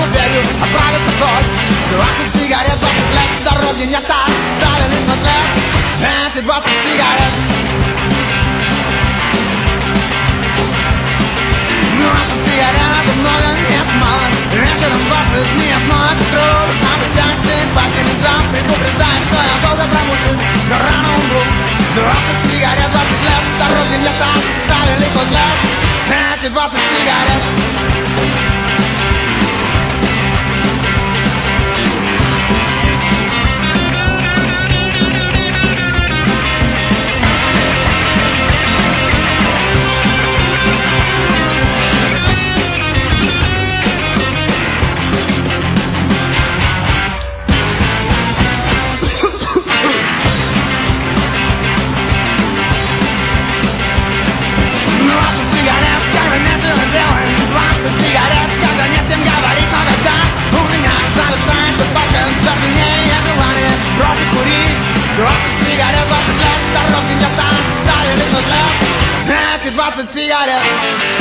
верю, отправиться в ночь. 20 сигарет, 20 лет, здоровья не так, ставили на след. Эти 20 сигарет. 20 сигарет, много, нет, мало. Вечером 20 нет, но это трудно. Надо взять симпатии, сам предупреждает, что я долго промучусь, но рано умру. 20 сигарет, 20 лет, здоровья не так, ставили на след. Эти 20 сигарет. Cigarette.